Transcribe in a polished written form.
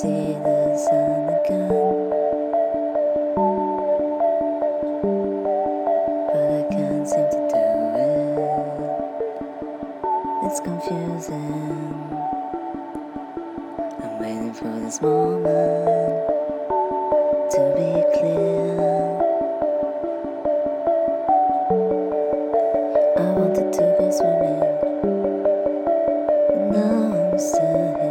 see the sun again, but I can't seem to do it. It's confusing. I'm waiting for this moment to be clear. I wanted to go swimming, but now I'm still here.